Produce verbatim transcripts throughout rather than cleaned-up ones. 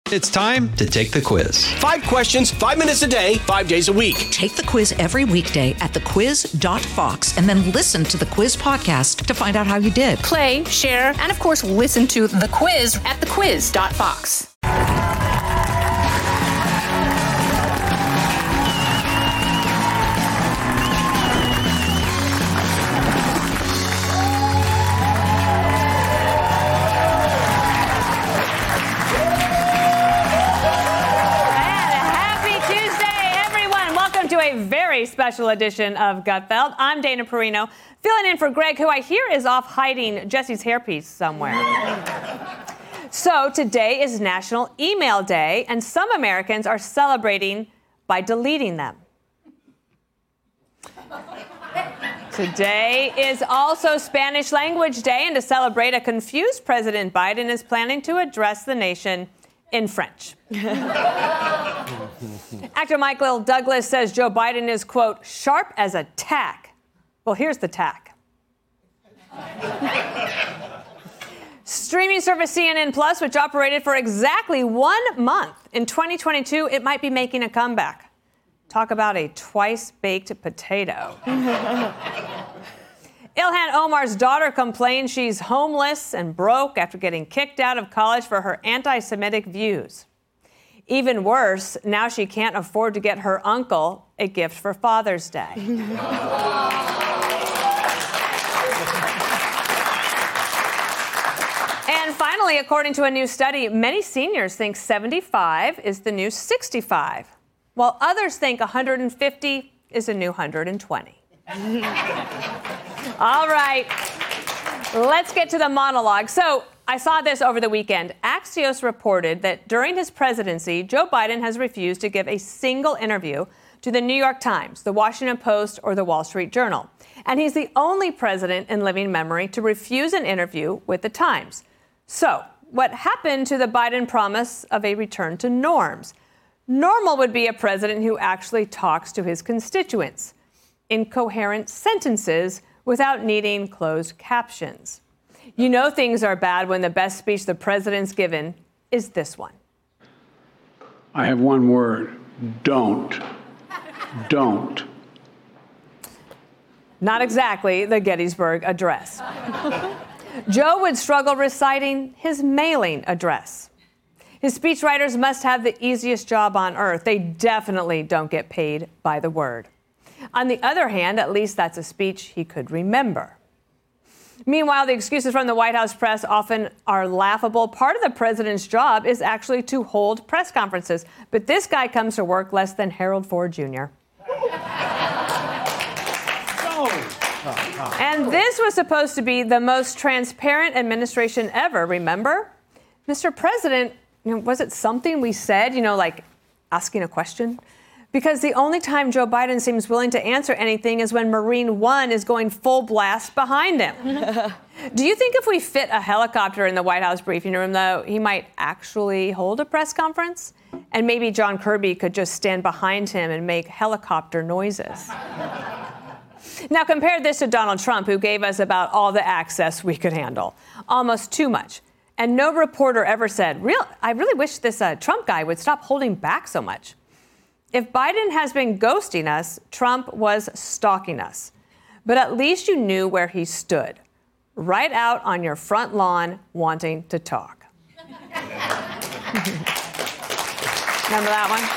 It's time to take the quiz. Five questions, five minutes a day, five days a week. Take the quiz every weekday at the quiz dot fox and then listen to the quiz podcast to find out how you did. Play, share, and of course, listen to the quiz at the quiz dot fox. A very special edition of Gutfeld. I'm Dana Perino, filling in for Greg, who I hear is off hiding Jesse's hairpiece somewhere. So today is National Email Day, and some Americans are celebrating by deleting them. Today is also Spanish Language Day, and to celebrate, a confused President Biden is planning to address the nation in French. Actor Michael Douglas says Joe Biden is, quote, sharp as a tack. Well, here's the tack. Streaming service C N N Plus, which operated for exactly one month in twenty twenty-two, it might be making a comeback. Talk about a twice-baked potato. Ilhan Omar's daughter complains she's homeless and broke after getting kicked out of college for her anti-Semitic views. Even worse, now she can't afford to get her uncle a gift for Father's Day. And finally, according to a new study, many seniors think seventy-five is the new sixty-five, while others think one hundred fifty is the new one hundred twenty. All right, let's get to the monologue. So I saw this over the weekend. Axios reported that during his presidency, Joe Biden has refused to give a single interview to the New York Times, the Washington Post, or the Wall Street Journal. And he's the only president in living memory to refuse an interview with the Times. So what happened to the Biden promise of a return to norms? Normal would be a president who actually talks to his constituents in coherent sentences without needing closed captions. You know things are bad when the best speech the president's given is this one. I have one word. Don't. Don't. Not exactly the Gettysburg Address. Joe would struggle reciting his mailing address. His speechwriters must have the easiest job on earth. They definitely don't get paid by the word. On the other hand, at least that's a speech he could remember. Meanwhile, the excuses from the White House press often are laughable. Part of the president's job is actually to hold press conferences. But this guy comes to work less than Harold Ford Junior And this was supposed to be the most transparent administration ever, remember? Mister President, you know, was it something we said, you know, like asking a question? Because the only time Joe Biden seems willing to answer anything is when Marine One is going full blast behind him. Do you think if we fit a helicopter in the White House briefing room, though, he might actually hold a press conference? And maybe John Kirby could just stand behind him and make helicopter noises. Now, compare this to Donald Trump, who gave us about all the access we could handle. Almost too much. And no reporter ever said, Real, I really wish this uh, Trump guy would stop holding back so much. If Biden has been ghosting us, Trump was stalking us. But at least you knew where he stood, right out on your front lawn wanting to talk. Remember that one?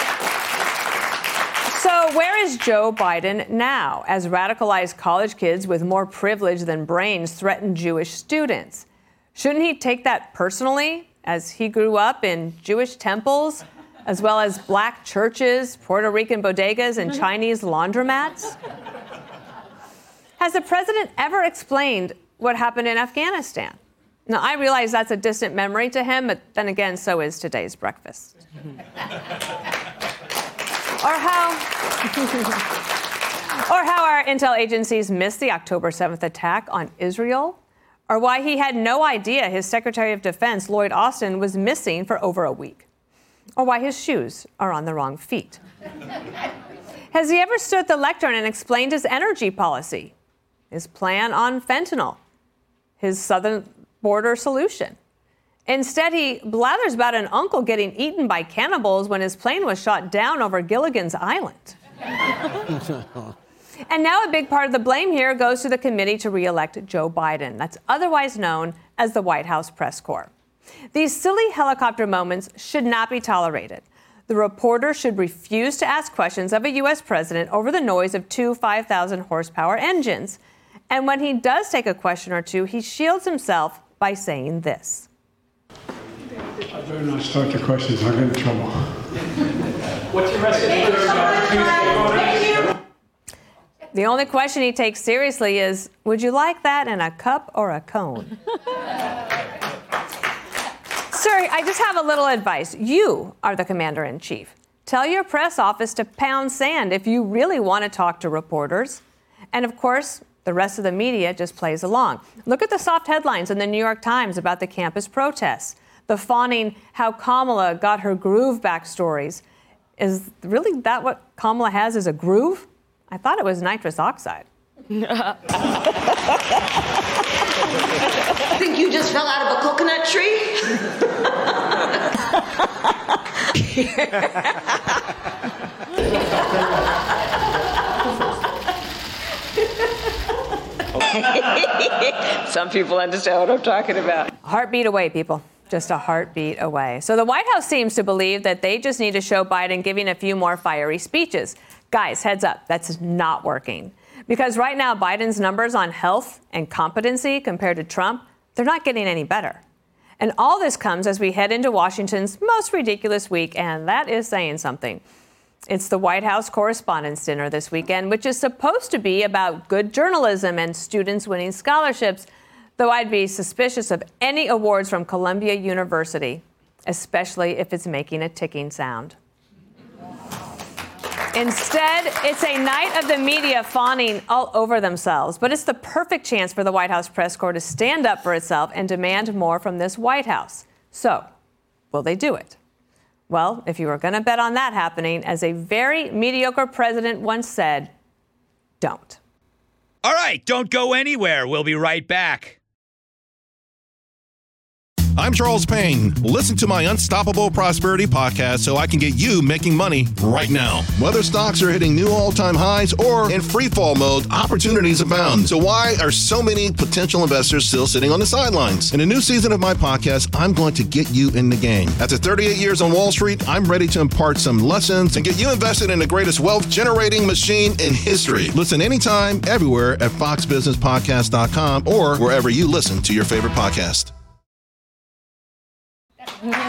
So where is Joe Biden now, as radicalized college kids with more privilege than brains threaten Jewish students? Shouldn't he take that personally, as he grew up in Jewish temples, as well as black churches, Puerto Rican bodegas, and Chinese laundromats? Has the president ever explained what happened in Afghanistan? Now, I realize that's a distant memory to him, but then again, so is today's breakfast. Or how, or how our intel agencies missed the October seventh attack on Israel, or why he had no idea his Secretary of Defense, Lloyd Austin, was missing for over a week, or why his shoes are on the wrong feet. Has he ever stood at the lectern and explained his energy policy, his plan on fentanyl, his southern border solution? Instead, he blathers about an uncle getting eaten by cannibals when his plane was shot down over Gilligan's Island. And now a big part of the blame here goes to the committee to re-elect Joe Biden. That's otherwise known as the White House Press Corps. These silly helicopter moments should not be tolerated. The reporter should refuse to ask questions of a U S president over the noise of two five thousand horsepower engines. And when he does take a question or two, he shields himself by saying this. I better not start the questions. I'll get in trouble. What's your message? The only question he takes seriously is, would you like that in a cup or a cone? Sir, I just have a little advice. You are the commander-in-chief. Tell your press office to pound sand if you really want to talk to reporters. And of course, the rest of the media just plays along. Look at the soft headlines in the New York Times about the campus protests. The fawning how Kamala got her groove back stories. Is really that what Kamala has is a groove? I thought it was nitrous oxide. I think you just fell out of a coconut tree. Some people understand what I'm talking about. Heartbeat away, people. Just a heartbeat away. So the White House seems to believe that they just need to show Biden giving a few more fiery speeches. Guys, heads up, that's not working. Because right now, Biden's numbers on health and competency compared to Trump, they're not getting any better. And all this comes as we head into Washington's most ridiculous week, and that is saying something. It's the White House Correspondents' Dinner this weekend, which is supposed to be about good journalism and students winning scholarships, though I'd be suspicious of any awards from Columbia University, especially if it's making a ticking sound. Instead, it's a night of the media fawning all over themselves. But it's the perfect chance for the White House Press Corps to stand up for itself and demand more from this White House. So, will they do it? Well, if you were going to bet on that happening, as a very mediocre president once said, don't. All right, don't go anywhere. We'll be right back. I'm Charles Payne. Listen to my Unstoppable Prosperity podcast so I can get you making money right now. Whether stocks are hitting new all-time highs or in free fall mode, opportunities abound. So why are so many potential investors still sitting on the sidelines? In a new season of my podcast, I'm going to get you in the game. After thirty-eight years on Wall Street, I'm ready to impart some lessons and get you invested in the greatest wealth-generating machine in history. Listen anytime, everywhere at fox business podcast dot com or wherever you listen to your favorite podcast. All right,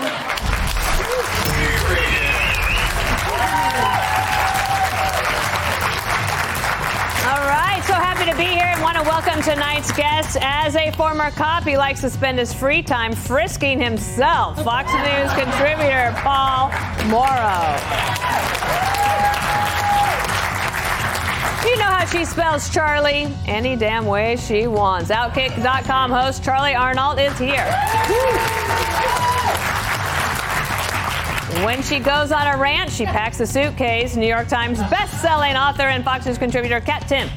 so happy to be here and want to welcome tonight's guest. As a former cop, he likes to spend his free time frisking himself. Fox News contributor Paul Mauro. You know how she spells Charlie? Any damn way she wants. Outkick dot com host Charlie Arnold is here. When she goes on a rant, she packs a suitcase. New York Times best-selling author and Fox News contributor Kat Timpf.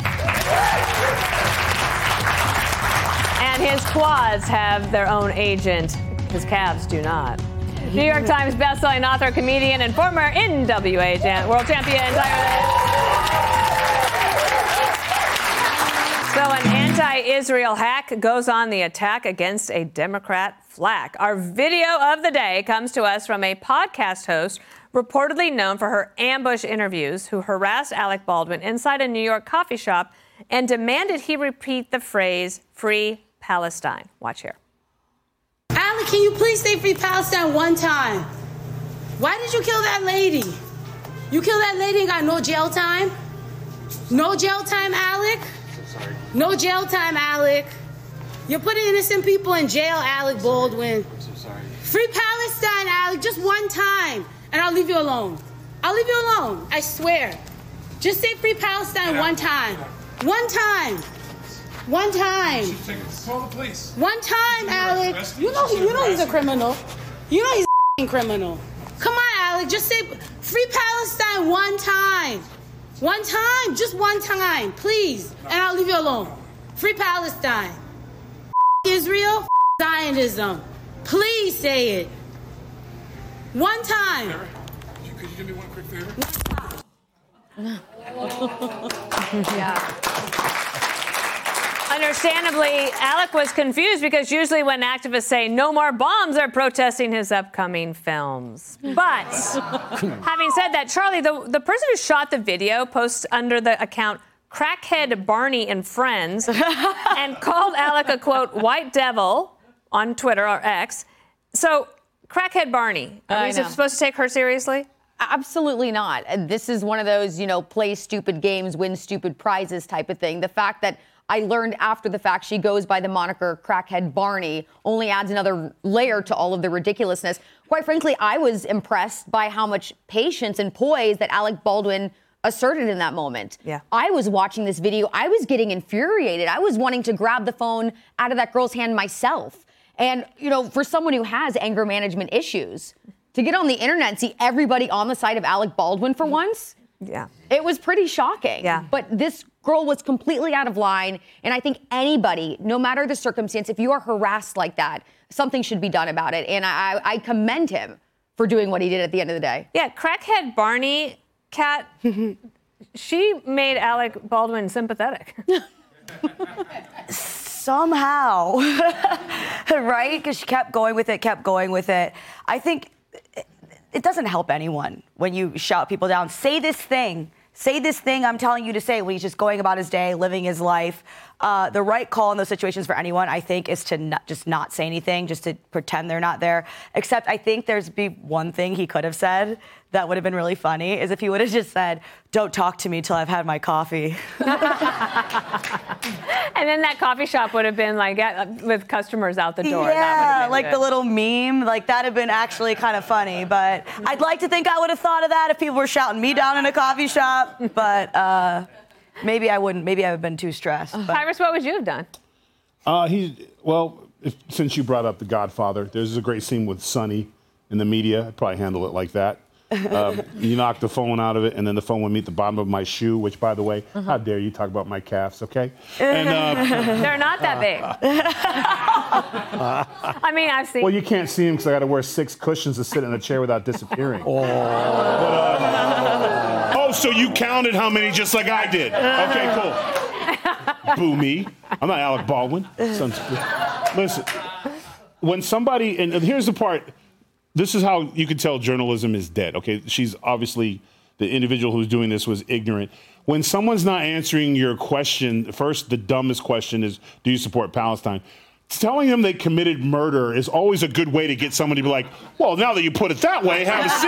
And his quads have their own agent. His calves do not. New York Times best-selling author, comedian, and former N W A champ, world champion Tyra. So an anti-Israel hack goes on the attack against a Democrat flag. Our video of the day comes to us from a podcast host reportedly known for her ambush interviews who harassed Alec Baldwin inside a New York coffee shop and demanded he repeat the phrase, Free Palestine. Watch here. Alec, can you please say Free Palestine one time? Why did you kill that lady? You killed that lady and got no jail time? No jail time, Alec? No jail time, Alec. You're putting innocent people in jail, Alec Baldwin. I'm so sorry. Free Palestine, Alec, just one time, and I'll leave you alone. I'll leave you alone, I swear. Just say Free Palestine one time. One time. One time. Call the police. One time, Alec. You know, you know he's a criminal. You know he's a criminal. Come on, Alec, just say Free Palestine one time. One time, just one time, please, and I'll leave you alone. Free Palestine. Israel, Zionism. Please say it. One time. Sarah, could you, could you do me one quick favor? Yeah. Understandably, Alec was confused because usually when activists say no more bombs, they're protesting his upcoming films. But having said that, Charlie, the, the person who shot the video posts under the account Crackhead Barney and Friends and called Alec a, quote, white devil on Twitter or X. So, Crackhead Barney, are we supposed to take her seriously? Absolutely not. This is one of those, you know, play stupid games, win stupid prizes type of thing. The fact that I learned after the fact she goes by the moniker Crackhead Barney only adds another layer to all of the ridiculousness. Quite frankly, I was impressed by how much patience and poise that Alec Baldwin asserted in that moment. Yeah. I was watching this video. I was getting infuriated. I was wanting to grab the phone out of that girl's hand myself. And, you know, for someone who has anger management issues, to get on the internet and see everybody on the side of Alec Baldwin for once, yeah, it was pretty shocking. Yeah. But this girl was completely out of line. And I think anybody, no matter the circumstance, if you are harassed like that, something should be done about it. And I, I commend him for doing what he did at the end of the day. Yeah, Crackhead Barney, Kat, she made Alec Baldwin sympathetic. Somehow, right? Because she kept going with it, kept going with it. I think it, it doesn't help anyone when you shout people down. Say this thing. Say this thing I'm telling you to say when he's just going about his day, living his life. Uh, the right call in those situations for anyone, I think, is to not, just not say anything, just to pretend they're not there. Except I think there's be one thing he could have said that would have been really funny, is if he would have just said, don't talk to me till I've had my coffee. And then that coffee shop would have been like at, with customers out the door. Yeah, like good. the little meme. Like that'd have been actually kind of funny. But I'd like to think I would have thought of that if people were shouting me down in a coffee shop. But uh, maybe I wouldn't. Maybe I would have been too stressed. But. Tyrus, what would you have done? Uh, he well, if, since you brought up The Godfather, there's a great scene with Sonny in the media. I'd probably handle it like that. Um, you knock the phone out of it, and then the phone would meet the bottom of my shoe, which, by the way, uh-huh. how dare you talk about my calves, okay? And, uh, They're not that big. I mean, I've seen... Well, you can't see them because I got to wear six cushions to sit in a chair without disappearing. Oh. But, uh, oh, so you counted how many just like I did. Okay, cool. Boo me. I'm not Alec Baldwin. Listen, when somebody... And here's the part... This is how you can tell journalism is dead, okay? She's obviously, the individual who's doing this was ignorant. When someone's not answering your question, first, the dumbest question is, do you support Palestine? Telling them they committed murder is always a good way to get somebody to be like, well, now that you put it that way, have a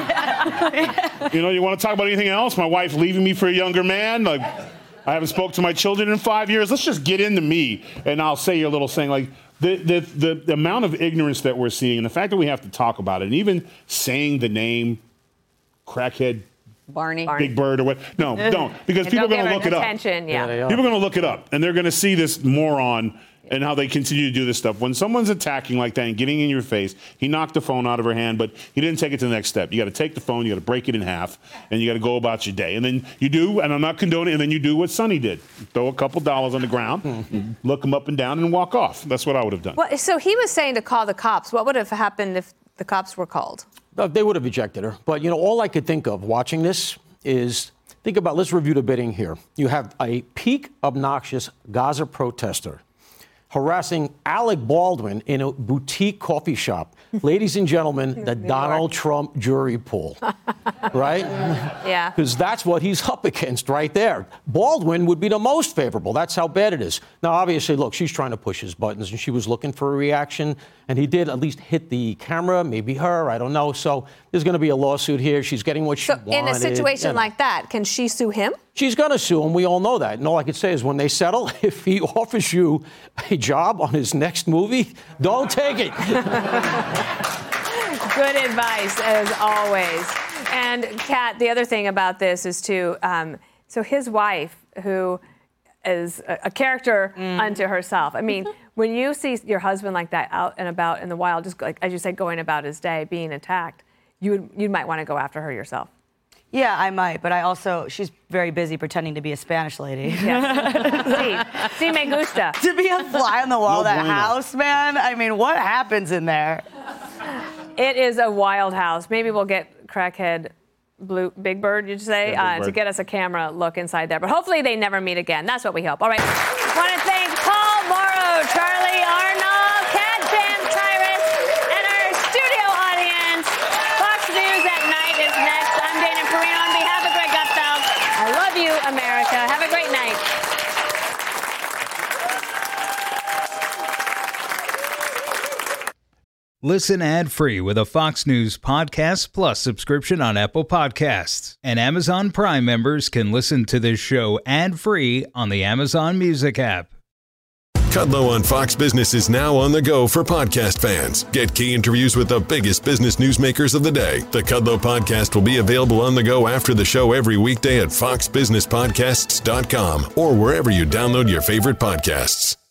seat. You know, you want to talk about anything else? My wife leaving me for a younger man? Like, I haven't spoke to my children in five years. Let's just get into me, and I'll say your little saying like, The, the the the amount of ignorance that we're seeing, and the fact that we have to talk about it, and even saying the name Crackhead Barney, Big Bird, or what? No, don't, because people are going to look it up. Attention, yeah. yeah people are going to look it up, and they're going to see this moron and how they continue to do this stuff. When someone's attacking like that and getting in your face, he knocked the phone out of her hand, but he didn't take it to the next step. You got to take the phone, you got to break it in half, and you got to go about your day. And then you do, and I'm not condoning, and then you do what Sonny did: throw a couple dollars on the ground, mm-hmm. look him up and down, and walk off. That's what I would have done. Well, so he was saying to call the cops. What would have happened if the cops were called? They would have ejected her. But, you know, all I could think of watching this is, think about, let's review the bidding here. You have a peak obnoxious Gaza protester harassing Alec Baldwin in a boutique coffee shop. Ladies and gentlemen, the Donald Trump jury pool, right? Yeah. Because that's what he's up against right there. Baldwin would be the most favorable. That's how bad it is. Now, obviously, look, she's trying to push his buttons, and she was looking for a reaction, and he did at least hit the camera, maybe her, I don't know. So there's going to be a lawsuit here. She's getting what she so wanted. In a situation you know. like that, can she sue him? She's going to sue him. We all know that. And all I could say is when they settle, if he offers you a job on his next movie, don't take it. Good advice, as always. And, Kat, the other thing about this is, too, um, so his wife, who is a, a character mm. unto herself. I mean, when you see your husband like that out and about in the wild, just like, as you said, going about his day, being attacked, you, would, you might want to go after her yourself. Yeah, I might, but I also, she's very busy pretending to be a Spanish lady. Yes. Si, si me gusta. To be a fly on the wall No of that bueno. house, man, I mean, what happens in there? It is a wild house. Maybe we'll get crackhead Blue Big Bird, you'd say, Yeah, Big uh, to Bird. get us a camera look inside there. But hopefully they never meet again. That's what we hope. All right. Want to thank Paul Morrow, Charlie Arnold, Cat Jam Tyrus, and our studio audience. Fox News at Night is next. I'm Dana Perino on behalf of Greg Gutfeld. I love you, America. Have a great night. Listen ad-free with a Fox News Podcast Plus subscription on Apple Podcasts. And Amazon Prime members can listen to this show ad-free on the Amazon Music app. Kudlow on Fox Business is now on the go for podcast fans. Get key interviews with the biggest business newsmakers of the day. The Kudlow Podcast will be available on the go after the show every weekday at fox business podcasts dot com or wherever you download your favorite podcasts.